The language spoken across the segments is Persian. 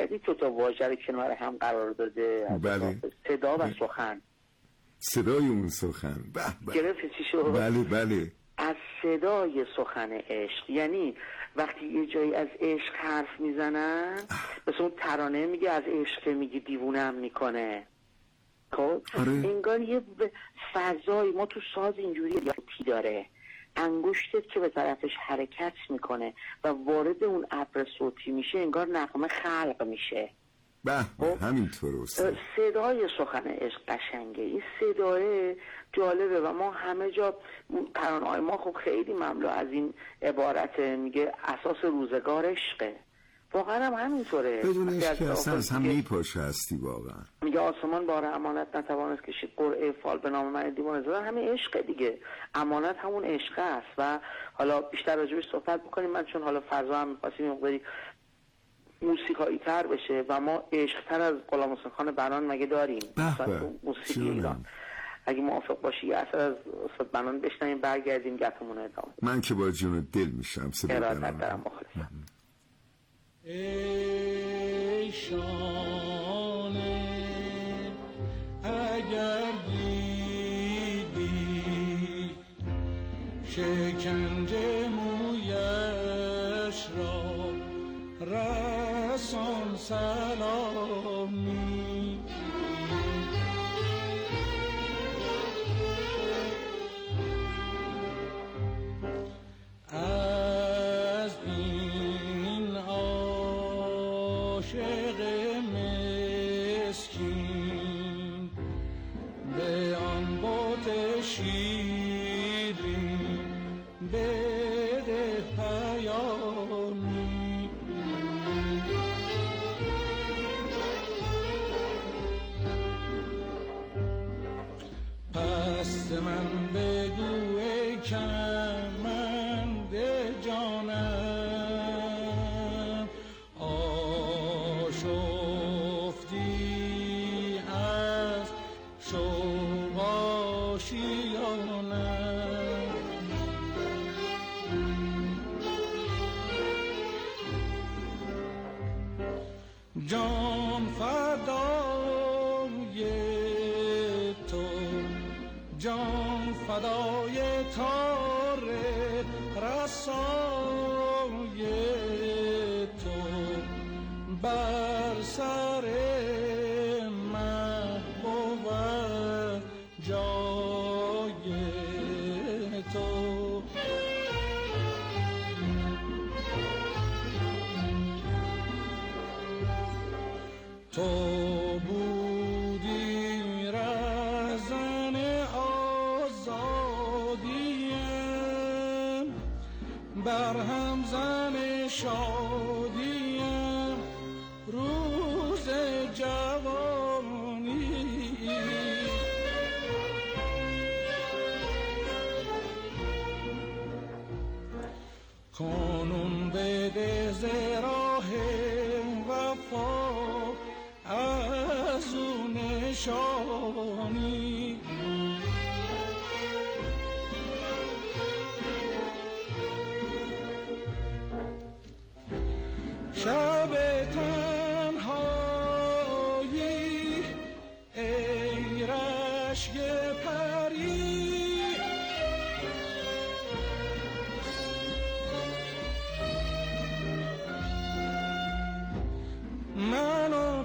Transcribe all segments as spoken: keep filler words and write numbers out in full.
دیدی تو تا واژه رو کنار هم قرار داده. بله. صدا و سخن، صدای اون سخن. به به. گرفتی چی شد؟ بله بله. از صدای سخن عشق، یعنی وقتی یه جایی از عشق حرف میزنن، مثل اون ترانه میگه از عشق میگی دیوونم میکنه. خب آره. انگار یه فضایی ما تو ساز اینجوری یاتی داره، انگشتت که به طرفش حرکت میکنه و وارد اون ابر صوتی میشه، انگار نغمه خلق میشه. به به همینطور است. صدای سخن عشق قشنگه، این صدای جالبه و ما همه جا ترانه‌های ما خب خیلی مملو از این عبارت، میگه اساس روزگار عشقه. واقعا هم همینطوره. بدون عشق که اصلا از هم میپاشه هستی واقعا. میگه آسمان بار امانت نتوانست کشید، قرعه فال به نام من دیوانه زدن. همین عشق دیگه، امانت همون عشق است. و حالا بیشتر راجبش صحبت بکنیم، من چون حالا فضا هم می‌خواستیم مقداری موسیقایی تر بشه و ما عشق تر از غلام حسین خان بنان مگه داریم؟ موسیقی ایران. اگه موافق باشی یه اثر از استاد بنان بشنویم، برگردیم گپمون رو ادامه. من که با جون دل میشم. ارادت دارم، مخلصم. ای شانه اگر دیدی شکنجه مویش را، رسان سلامی. از این عاشق مسکین به آن بت شیرین بده پیامی. پس من بگو ای کمند جانم، آشفتی از شوق آشیانم. جان فدای تو، جان فدای تار رسای تو، بر سر محبوب جای تو. تو بودی رهزن آزادیم، بر همزن شادیم روز جوانی. کنون بده ز راه وفا از اون نشانی. شب تنهایی ای رشک پری، منو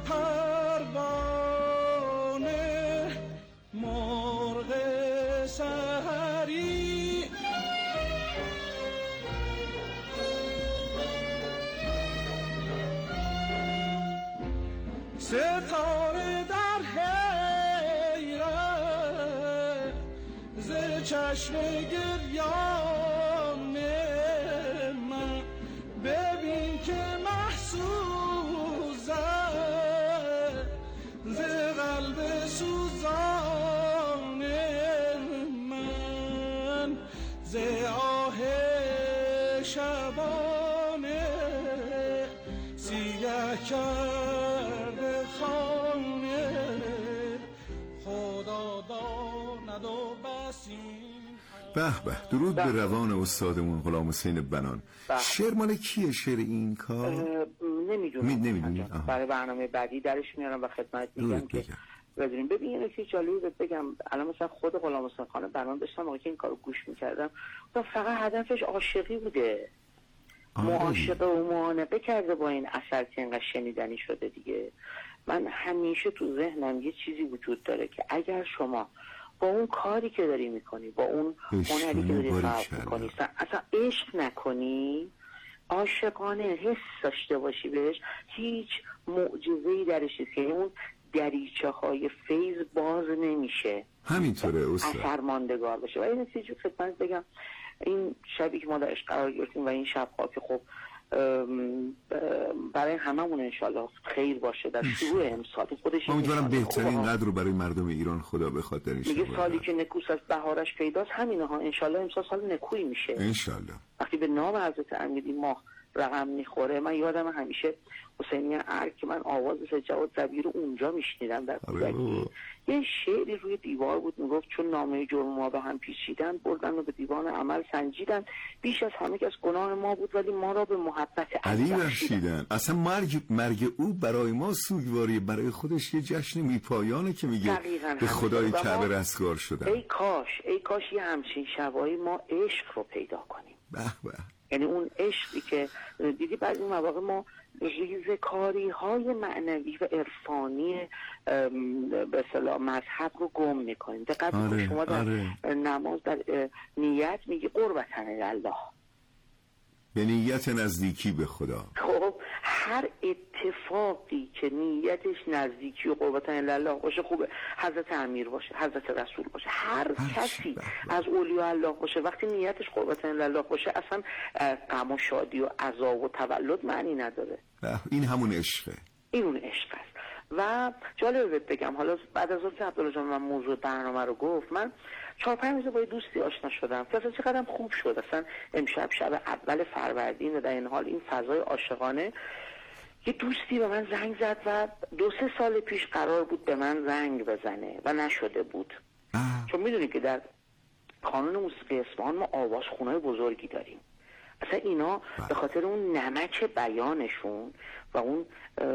پروانه مرغ سحری. ستاره در حیرت ز چشم گریان من، ببین که محسوزه ز قلب سوزان من، ز آه شبانه سیه کرده خانه. خدا داند و بسیم. به به، درود به روان استادمون غلام حسین بنان. شعر مال کیه شعر این کار؟ نمیدونم نمیدونی برای برنامه بعدی درش میارم و خدمت میگم که بدونیم. ببین اینو که جالبه بگم، الان مثلا خود غلام حسین خان برنامه داشتم موقعی که این کارو گوش میکردم فقط هدفش عاشقی بوده، معاشقه و معانقه کرده با این اثر که اینقدر شنیدنی شده دیگه. من همیشه تو ذهنم یه چیزی وجود داره که اگر شما با اون کاری که داری میکنی، با اون هنری که داری خلق میکنی اصلا عشق نکنی، عاشقانه حس داشته باشی بهش، هیچ معجزه‌ای درش نیست، یعنی اون دریچه های فیض باز نمیشه، همینطوره استاد، اثر ماندگار بشه. و این چیزی خدمت بگم، این شبی که ما در عشق قرار گرفتیم و این شب‌ها که خب برای هممون انشالله خیر باشه در شروع امسال خودش، امیدوارم بهترین قدر رو برای مردم ایران خدا بخواد در این میگه سالی که نکوس از بهارش پیداست همینه ها، انشالله امسال سال نکویی میشه انشالله. وقتی به نام حضرت امیری ماه رقم میخوره. من یادم همیشه حسینی ارگ که من آواز جواد زبیر اونجا میشنیدم در کودکی، یه شعری روی دیوار بود میگفت چون نامه جرم ما به هم پیچیدن بردن و به دیوان عمل سنجیدن، بیش از همه کس گناه ما بود ولی ما را به محبت علی بخشیدن. اصلا مرگ مرگ او برای ما سوگواری، برای خودش یه جشن میپایانه که میگه به خدای کعبه رستگار شدن. ای کاش ای کاش یه همچین شبایی ما عشق رو پیدا کنیم. به به. یعنی اون عشقی که دیدی بعضی مواقع ما ریزکاری های معنوی و عرفانی به اصطلاح مذهب رو گم میکنیم. دقت کنید شما در آره. نماز در نیت میگی قربتن الله، به نیت نزدیکی به خدا. خب هر اتفاقی که نیتش نزدیکی و قربتن الله باشه خوبه، حضرت امیر باشه، حضرت رسول باشه، هر, هر کسی از اولیاء الله باشه، وقتی نیتش قربتن الله باشه اصلا غم و شادی و عذاب و تولد معنی نداره. این همون عشقه، این اون عشق است. و جالبه بگم حالا بعد از اون که عبدالله جان من موضوع برنامه رو گفت، من چهار پنج روز با یه دوستی آشنا شدم که اصلا چقدرم خوب شد. اصلا امشب شب اول فروردین و در این حال این فضای عاشقانه، یه دوستی به من زنگ زد و دو سه سال پیش قرار بود به من زنگ بزنه و نشده بود. آه. چون میدونی که در قانون موسیقی اصفهان ما آوازخونه‌های بزرگی داریم. اصلا اینا به خاطر اون نمک بیانشون و اون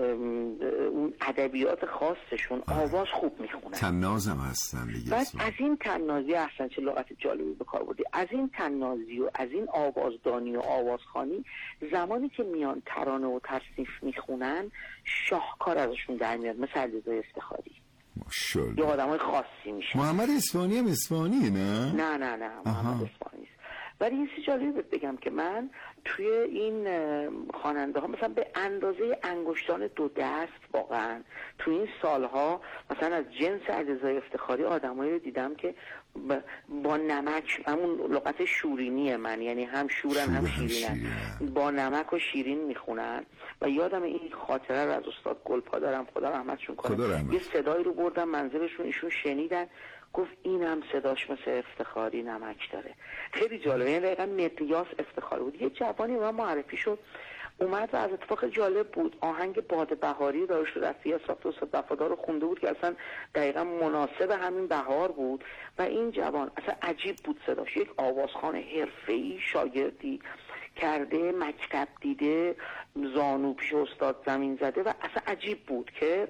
اون ادبیات خاصشون آواز خوب میخونن، تنازم هستن دیگه. بعد از این تنازی اصلا چه لغت جالبی به کار بردی، از این تنازی و از این آوازدانی و آوازخوانی زمانی که میان ترانه و تصنیف میخونن شاهکار ازشون در میاد، مثل علیرضا افتخاری. ماشاءالله. یه آدمای خاصی میشن. محمد اصفهانی هم اصفهانیه نه؟ نه نه نه محمد اصفهانی. ولی یه چیز جالبی بگم که من توی این خواننده ها مثلا به اندازه انگشتان دو دست واقعا توی این سالها مثلا از جنس علیرضا افتخاری آدمایی رو دیدم که با نمک، همون لغت شورینی من، یعنی هم شورن هم شیرینن، با نمک و شیرین میخونن. و یادم این خاطره رو از استاد گلپا دارم، خدا رحمتشون کنه، یه صدایی رو بردم منزلشون، ایشون شنیدن، گفت این هم صداش مثل افتخاری نمک داره. خیلی جالبه، یعنی دقیقا مقیاس افتخاری بود. یه جوانی من معرفی شد اومد و از اتفاق جالب بود آهنگ باد بهاری داشت و دستی ساخت و وفادار رو خونده بود که اصلا دقیقا مناسب همین بهار بود. و این جوان اصلا عجیب بود صداش، یک آوازخوان حرفه‌ای شاگردی کرده، مکتب دیده، زانو پیش استاد زمین زده و اصلا عجیب بود که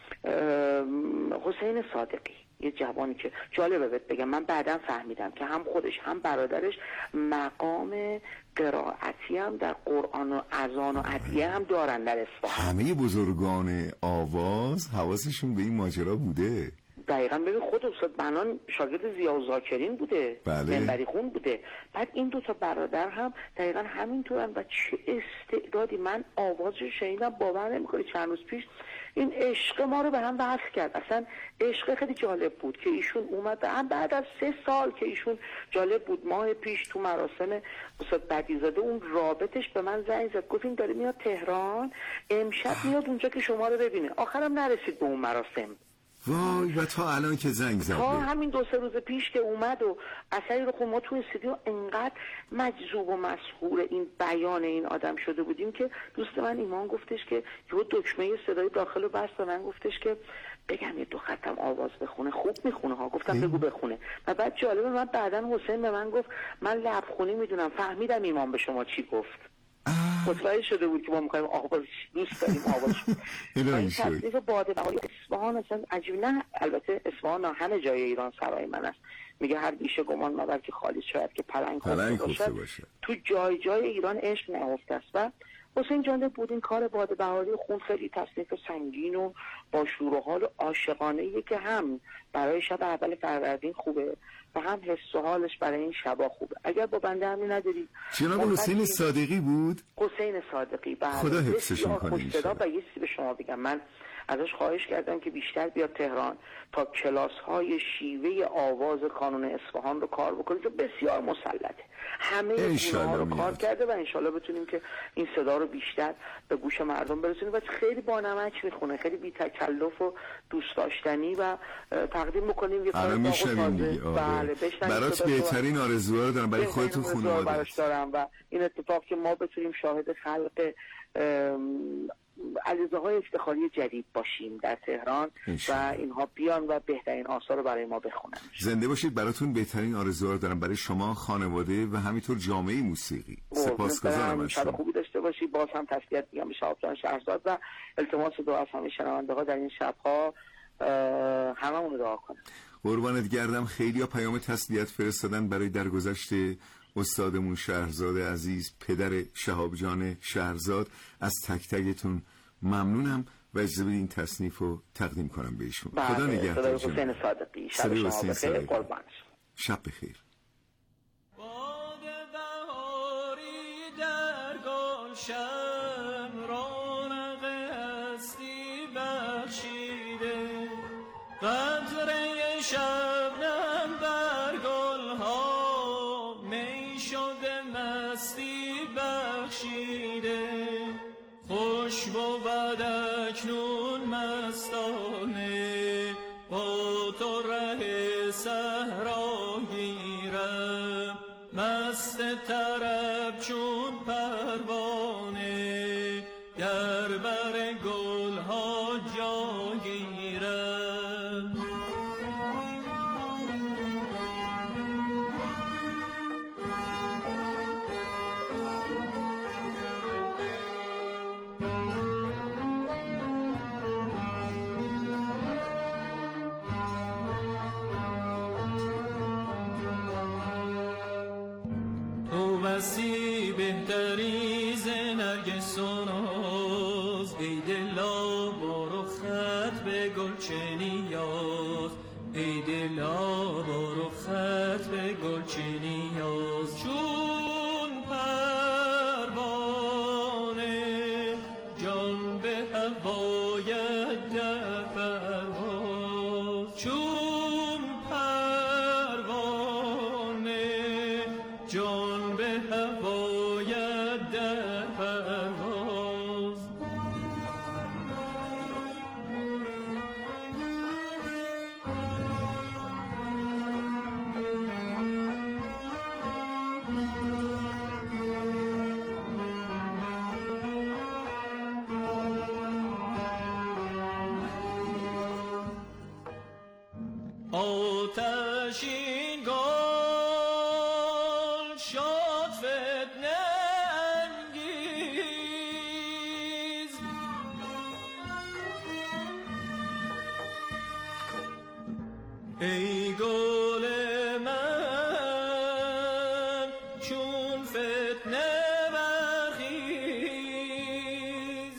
حسین صادقی، یه جوانی که جالبه بهت بگم من بعداً فهمیدم که هم خودش هم برادرش مقام قرائتی هم در قرآن و اذان و ادعیه هم دارن در اصفهان. همه بزرگان آواز حواسشون به این ماجرا بوده. دقیقاً. ببین خود استاد بنان شاگرد ضیاء ذاکرین بوده، بله. منبری خون بوده. بعد این دو تا برادر هم دقیقاً همینطورن و چه استعدادی. من آوازش شنیدم باور نمی‌کنی چند روز پیش این عشق ما رو به هم وصل کرد. اصلا عشق خیلی جالب بود که ایشون اومد هم بعد از سه سال که ایشون جالب بود ماه پیش تو مراسم استاد بدیزاده اون رابطش به من زنگ زد، گفت این داره میاد تهران، امشب میاد اونجا که شما رو ببینه. آخرم نرسید به اون مراسم. وای و تا الان که زنگ زده، تا همین دو سه روز پیش که اومد و اثری رو خود ما توی استودیو انقدر مجذوب و مسحور این بیان این آدم شده بودیم که دوست من ایمان گفتش که یه دکمه صدای داخل رو بست و من گفتش که بگم یه دو خطم آواز بخونه. خوب میخونه ها. گفتم بگو بخونه. و بعد جالبه من بعدن حسین به من گفت من لبخونی میدونم، فهمیدم ایمان به شما چی گفت. آه. متوجه شده بود که ما می‌خوایم آواز دوست داریم آواز. این تصنیف باد بهاری اصفهان اصلا عجیب نه، البته اصفهان همه جای ایران سرای من است. میگه هر بیشه گمان مبر که خالی شاید که پلنگ خفته باشه. تو جای جای ایران عشق نهفته است. و حسین جانب بود این کار باد بهاری خون خیلی تصنیف سنگین و با شور و حال عاشقانه‌ای که هم برای شب اول فروردین خوبه و هم حس و حالش برای این شبا خوبه. اگر با بنده همین نداری. جناب حسین صادقی بود؟ حسین صادقی بله. خدا حفظشون کنه ان شاء الله. و یه چیزی به شما بگم، من ازش خواهش کردم که بیشتر بیاد تهران تا کلاس های شیوه آواز کانون اصفهان رو کار بکنه که بسیار مسلطه، همه اینها رو کار کرده و انشالله بتونیم که این صدا رو بیشتر به گوش مردم برسونیم. و خیلی با نمک میخونه، خیلی بی تکلف و دوست داشتنی و تقدیم میکنیم یه کار تازه. بله برات بهترین آرزوها رو دارم برای خودتون خانواده دارم و این اتفاق که ما بتونیم شاهد خلق علیزه های افتخاری جدید باشیم در تهران و اینها بیان و بهترین آثار رو برای ما بخونن. زنده باشید. براتون بهترین آرزوها رو دارم برای شما، خانواده و همینطور جامعه موسیقی. سپاسگزارم از شما. شب خوبی داشته باشید. باز هم تسلیت میگم به شهاب جان شهرزاد و التماس دعا از همه شنونده ها در این شب‌ها هممون دعا کنیم. قربانت گردم. خیلی ها پیام تسلیت فرستادن برای درگذشت استادمون شهرزاد عزیز، پدر شهاب جان شهرزاد. از تک تکتون ممنونم و اجازه بدین این تصنیف رو تقدیم کنم به ایشون. خدا نگهدار. حسین صادقی. شب شما بخیر. قربان شب بخیر. باد بهاری در گلشن رونق هستی بخشیده، قطره شبنم بر گلها می شده مستی بخشیده. خوش بود اکنون مستانه با تو ره صحرا گیرم، مست طرب چون پروانه در بر گلها جا گیرم. بسی بهتری ز نرگس و ناز، ای دلا برو خط به گلچه نیاز، ای دلا برو خط به گلچه نیاز. چون پروانه جان به هوایت در پرواز، چون پروانه جان به هوایت در پرواز. آتشین گل شد فتنه انگیز، ای گل من چون فتنه برخیز.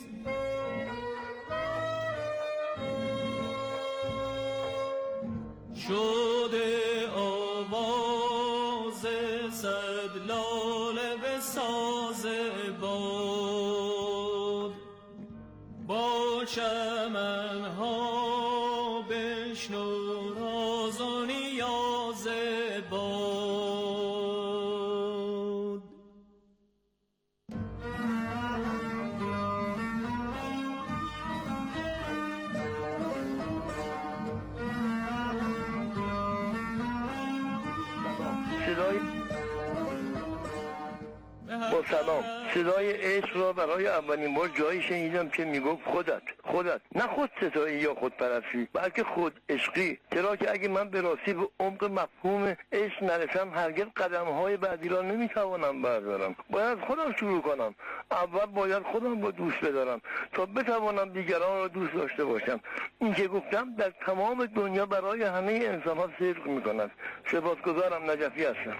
شده آواز صد لاله به ساز باد، با چمنها بشنو راز و نیاز باد. صدای با سلام، صدای عشق را برای اولین بار جایی شنیدم که میگفت خودت خودت، نه خود ستایی یا خود پرستی، بلکه خود عشقی. چرا که اگه من به راستی به عمق مفهوم عشق نرسم هرگز قدم‌های بعدی را نمیتوانم بردارم. باید خودم شروع کنم. اول باید خودم را دوست بدارم تا بتوانم دیگران را دوست داشته باشم. این که گفتم در تمام دنیا برای همه انسان‌ها صدق می‌کند. سپاسگزارم. نجفی هستم.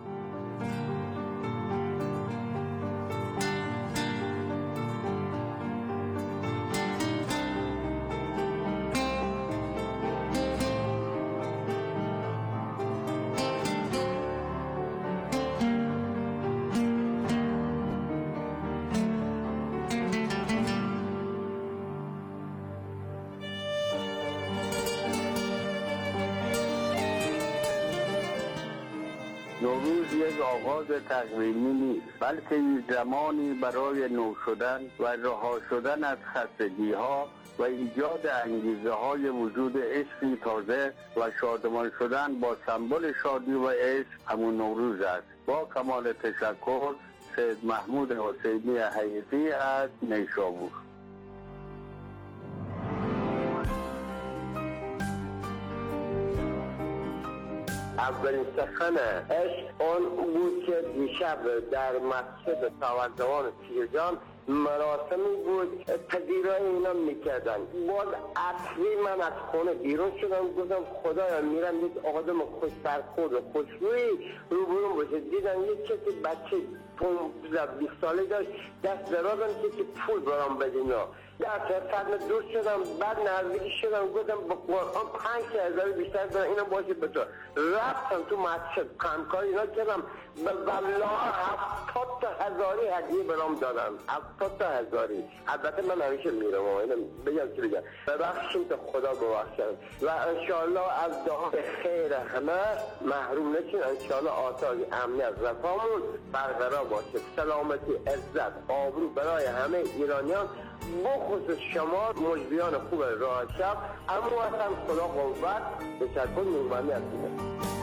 نوروز یک آغاز تقویمی نیست، بلکه زمانی برای نو شدن و رها شدن از خستگی ها و ایجاد انگیزه های وجود عشقی تازه و شادمان شدن با سمبل شادی و عشق همون نوروز است. با کمال تشکر، سید محمود حسینی حیفی از نیشابور. اولین سخن عشق اون بود که دیشب در مسجد ساوردوان پیرجان مراسمی بود پذیرایی اینا میکردن. باز اصلی من از خونه بیرون شدم، گفتم خدایا میرم یک آدم خوش برخورد و خوشرویی روبرون باشه. دیدم یک کسی بچه پونزده بیست ساله داشت، دست درازم که پول برام بدینا. در صدمه دور شدم، بعد نزدیکی شدم گفتم با قرآن پنج هزار بیشتر دارم اینو باشه به تو. رفتم تو مسجد کمکاری اینا کردم، والله هفتاد تا هزاری هدیه برام دادم، هفتاد تا هزاری. البته من همیشه میرم و اینو بگم که بگم ببخشیم تا خدا ببخشم و انشاءالله از دعا خیر همه محروم نشین. انشاءالله آثار امنیت رفاهمون برقرار باشه، سلامتی، عزت، آبرو برای همه ایرانیان، بخصوص شما مجریان خوب راه شب. اما اصلا خدا قوت تشکر نورمندی هستید.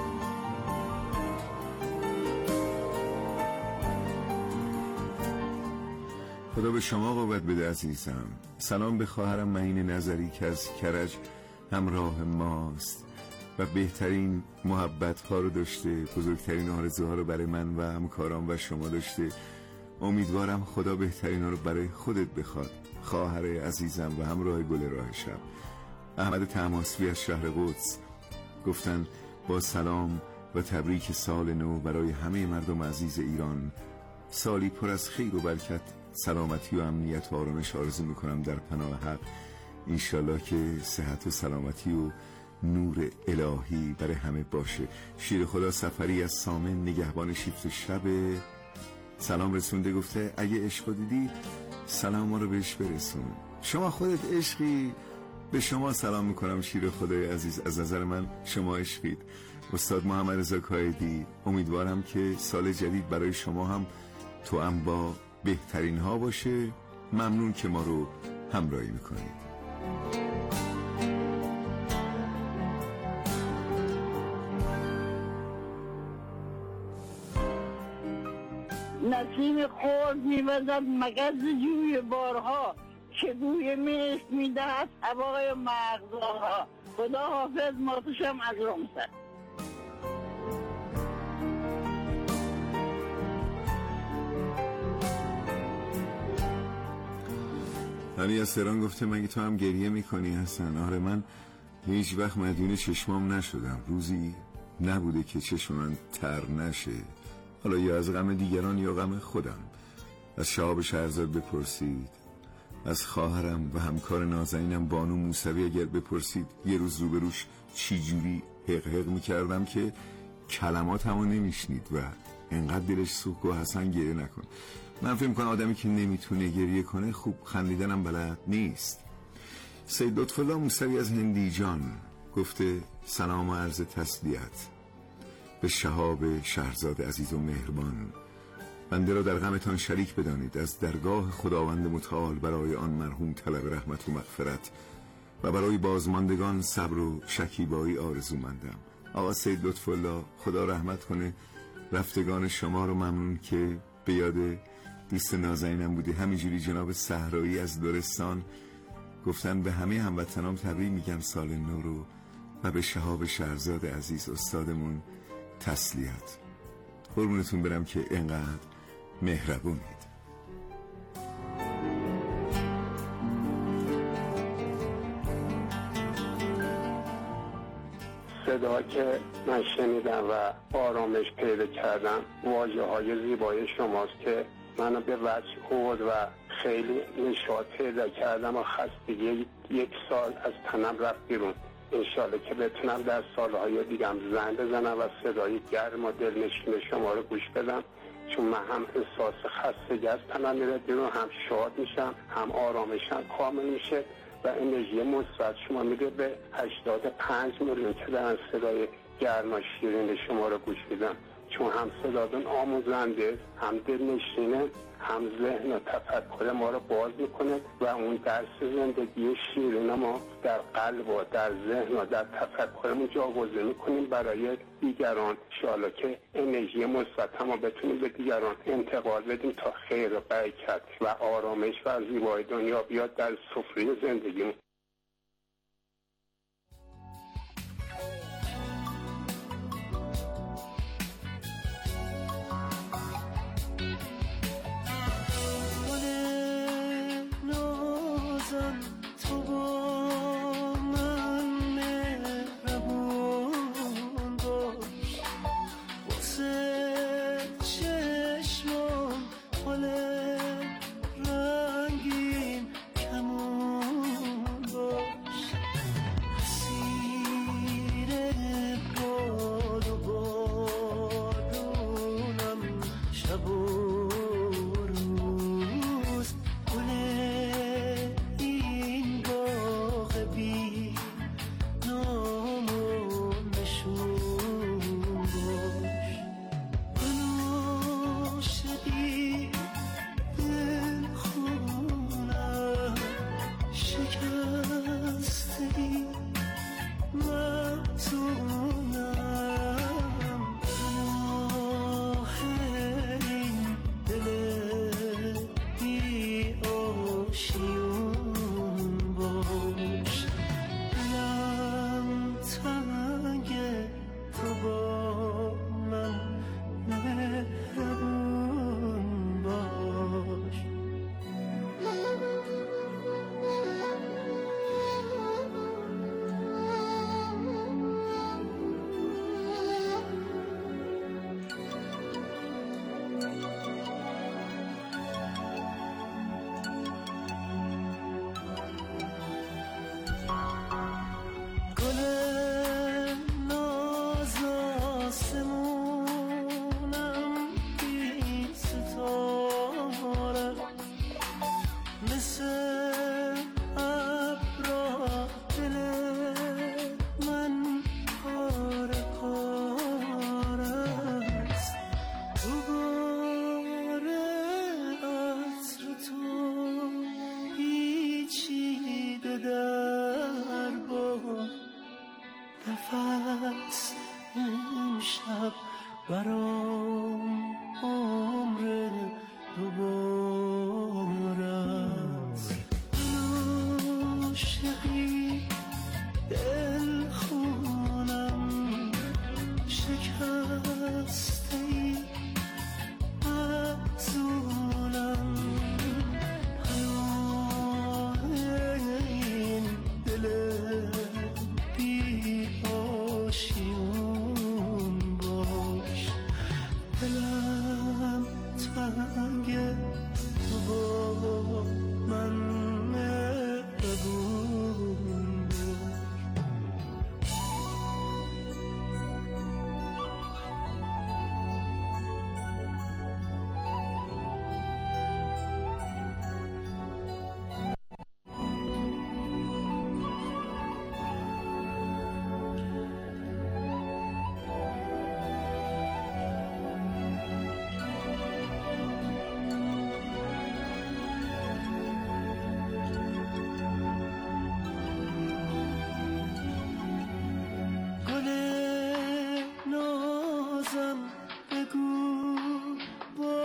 خدا به شما قوت بده عزیزم. سلام به خواهرم معین نظری که از کرج همراه ماست و بهترین محبت ها رو داشته، بزرگترین آرزوها رو برای من و همکاران و شما داشته. امیدوارم خدا بهترین ها رو برای خودت بخواد. خواهر عزیزم و همراه گل راه شب احمد طهماسبی از شهر قدس گفتن با سلام و تبریک سال نو برای همه مردم عزیز ایران. سالی پر از خیر و برکت، سلامتی و امنیت و آرامش آرزو میکنم در پناه حق. انشالله که صحت و سلامتی و نور الهی برای همه باشه. شیر خدا سفری از سامن نگهبان شیفت شب سلام رسونده، گفته اگه عشق دیدی سلام رو بهش برسون. شما خودت عشقی، به شما سلام میکنم شیر خدای عزیز. از نظر من شما عشقید. استاد محمد رضا کایدی، امیدوارم که سال جدید برای شما هم تو هم با بهترین ها باشه. ممنون که ما رو همراهی میکنید. نسیم خورد میوزد مگز جوی بارها، که بوی مشک میدهد هوای مغزها. خدا حافظ، ماتشم از رمسر. همی از تهران گفته مگه تو هم گریه میکنی حسن؟ آره، من هیچ وقت مدیون چشمام نشدم. روزی نبوده که چشم من تر نشه، حالا یا از غم دیگران یا غم خودم. از شهاب شهرزاد بپرسید، از خواهرم و همکار نازنینم بانو موسوی اگر بپرسید یه روز روبروش چی جوری حق حق میکردم که کلمات همو نمیشنید و انقدر دلش سوخت گفت حسن گریه نکن. من فکر میکنم آدمی که نمیتونه گریه کنه خوب خندیدنم بلد نیست. سید لطفالله موسوی از هندیجان گفته سلام و عرض تسلیت به شهاب شهرزاد عزیز و مهربان. بنده را در غمتان شریک بدانید. از درگاه خداوند متعال برای آن مرحوم طلب رحمت و مغفرت و برای بازماندگان صبر و شکیبایی آرزومندم. آقا سید لطفالله خدا رحمت کنه رفتگان شما رو. ممنون که به یاد دوست نازنینم بودی. همینجوری جناب صحرایی از دورستان گفتن به همه هموطنان تبریک میگم سال نو رو و به شهاب شهرزاد عزیز استادمون تسلیت. قربونتون برم که اینقدر مهربونید. صدا که من شنیدم و آرامش پیدا کردم واژه های زیبای شماست که منو به وجه آورد و خیلی نشاط پیدا کردم و خستگی یک سال از تنم رفت بیرون. انشالله که بتونم در سالهای دیگم زنگ بزنم و صدای گرم و دلنشین شما رو گوش بدم، چون من هم احساس خستگی از تنم میره بیرون، هم شاد میشم، هم آرامشم کامل میشه و انرژی مثبت شما میده به هشتاد و پنج میلیون که دارن صدای گرم و شیرین شما رو گوش میدم، چون هم صداتون آموزنده، هم دلنشینه، هم ذهن و تفکر ما رو باز میکنه و اون درس زندگی شیرین ما در قلب و در ذهن و در تفکرمون جاگزین میکنیم برای دیگران. انشاءالله که انرژی مثبت هم بتونیم به دیگران انتقال بدیم تا خیر و برکت و آرامش و زیبایی دنیا بیاد در سفره زندگیمون.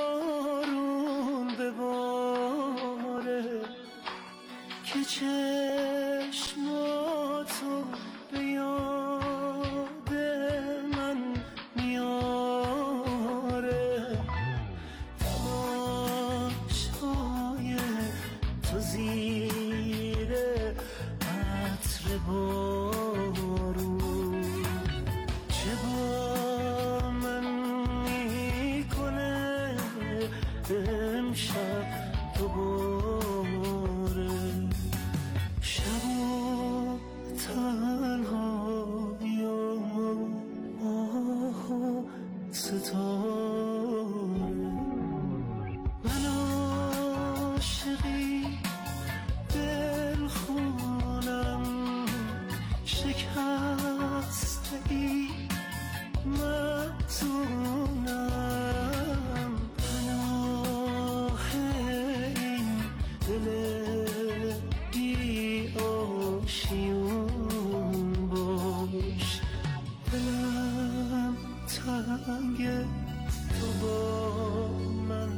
چه بارون چه با من میکنه امشب دوباره شب و تنهایی و ماه و ستاره من عاشقی دل خونم شکسته ای مفتونم پناه این دل بی آشیون باش دلم تنگ تو با من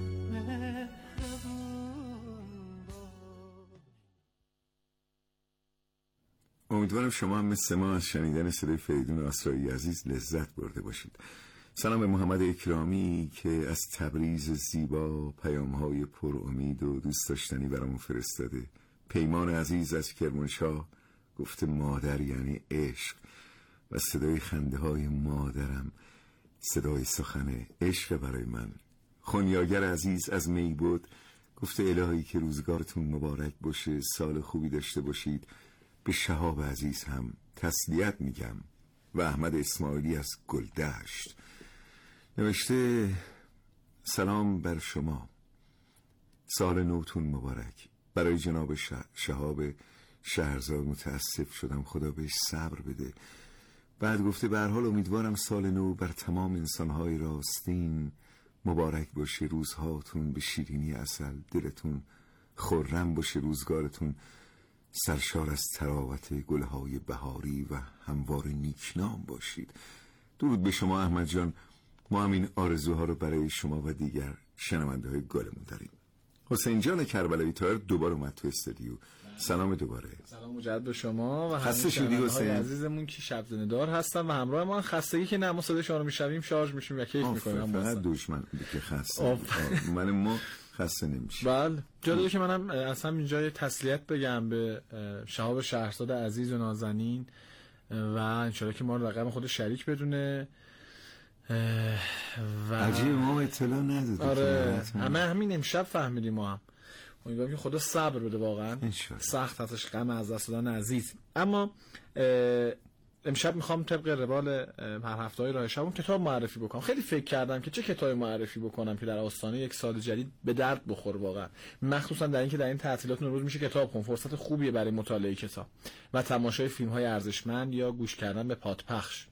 امیدوارم شما هم مثل ما از شنیدن صدای فریدون آسرایی عزیز لذت برده باشید. سلام به محمد اکرامی که از تبریز زیبا پیام‌های پر امید و دوست داشتنی برامون فرستاده. پیمان عزیز از کرمانشاه گفته مادر یعنی عشق و صدای خنده های مادرم صدای سخن عشق برای من. خونیاگر عزیز از میبود گفته الهی که روزگارتون مبارک باشه، سال خوبی داشته باشید. به شهاب عزیز هم تسلیت میگم. و احمد اسماعیلی از گلدشت نوشته سلام بر شما، سال نوتون مبارک. برای جناب شهاب شهرزاد متاسف شدم، خدا بهش صبر بده. بعد گفته به هر حال امیدوارم سال نو بر تمام انسانهای راستین مبارک باشه، روزهاتون به شیرینی عسل، دلتون خرم باشه، روزگارتون سرشار از تراوت گلهای بهاری و هموار نیکنام باشید. درود به شما احمد جان، ما هم این آرزوها رو برای شما و دیگر شنونده های گلمون داریم. حسین جان کربلایی طاهر دوباره اومد تو استودیو. سلام دوباره. سلام مجدد به شما و خسته شدی حسین عزیزمون که شب زنده‌دار هستن و همراه ما. خستگی که نه ما صدای شما رو میشنویم شارژ میشیم و کیف میکنیم. فقط دشمن که خسته من ما خسته نمیشه. بله جالبه که منم از همینجا تسلیت بگم به شهاب شهرزاد عزیز و نازنین و انشالله که ما رو رقم خود شریک بدونه. و عجیب ما اطلاع ندادیم. آره همه همین امشب فهمیدیم ما هم. امیدوارم که خدا صبر بده، واقعا سخت هستش غم از دست دادن عزیز. اما امشب میخوام طبق روال هر هفته‌های راه شبون کتاب معرفی بکنم. خیلی فکر کردم که چه کتابی معرفی بکنم که در آستانه یک سال جدید به درد بخور، واقعا مخصوصا در اینکه در این تعطیلات نوروز میشه کتاب خون، فرصت خوبیه برای مطالعه کتاب و تماشای فیلم‌های ارزشمند یا گوش کردن به پادپخش.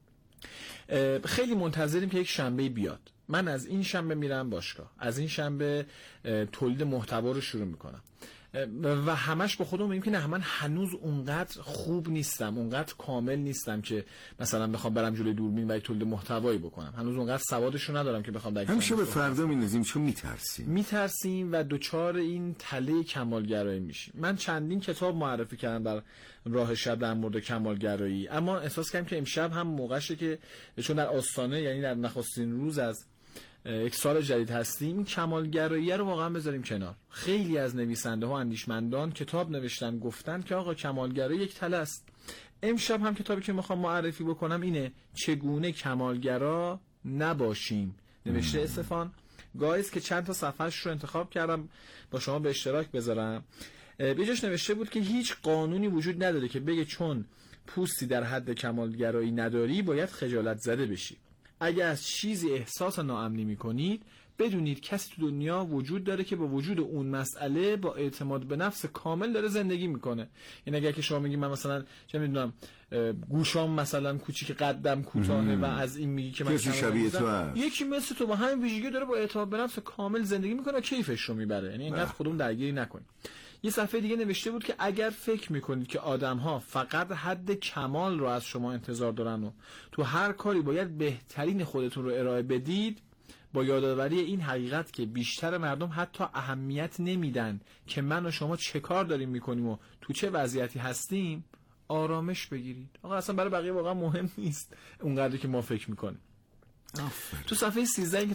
خیلی منتظریم که یک شنبه بیاد. من از این شنبه میرم باشگاه، از این شنبه تولید محتوا رو شروع میکنم و همش با خودم میگم که نه من هنوز اونقدر خوب نیستم، اونقدر کامل نیستم که مثلا بخوام برم جلوی دوربین و یک تولید محتوایی بکنم. هنوز اونقدر سوادش رو ندارم که بخوام در همیشه به فردا میندازیم چون میترسیم میترسیم و دوچار این تله کمالگرایی میشیم. من چندین کتاب معرفی کردم در راه شب در مورد کمالگرایی، اما احساس کردم که امشب هم موقعشه که چون در آستانه یعنی در نخستین روز از یک سال جدید هستیم، کمالگرایی رو واقعا بذاریم کنار. خیلی از نویسنده ها و اندیشمندان کتاب نوشتن گفتن که آقا کمالگرایی یک تله است. امشب هم کتابی که میخوام معرفی بکنم اینه چگونه کمالگرا نباشیم، نوشته استفان گایز که چند تا صفحه‌اش رو انتخاب کردم با شما به اشتراک بذارم. بهجاش نوشته بود که هیچ قانونی وجود نداره که بگه چون پوستی در حد کمالگرایی نداری باید خجالت زده بشی. اگه از چیزی احساس ناامنی میکنید بدونید کسی تو دنیا وجود داره که با وجود اون مسئله با اعتماد به نفس کامل داره زندگی میکنه. یعنی اگر که شما میگی من مثلا چه میدونم گوشام مثلا کوچیک قدم کوتاهه و از این میگی که من شبیه تو هست، یکی مثل تو با همین ویژگی داره با اعتماد به نفس کامل زندگی میکنه و کیفش رو میبره. یعنی اینقدر خودمون درگیری نکنید. یه صفحه دیگه نوشته بود که اگر فکر میکنید که آدم‌ها فقط حد کمال رو از شما انتظار دارن و تو هر کاری باید بهترین خودتون رو ارائه بدید، با یادآوری این حقیقت که بیشتر مردم حتی اهمیت نمیدن که من و شما چه کار داریم میکنیم و تو چه وضعیتی هستیم، آرامش بگیرید. آقا اصلا برای بقیه واقعا مهم نیست اونقدر که ما فکر میکنیم. تو صفحه سیزده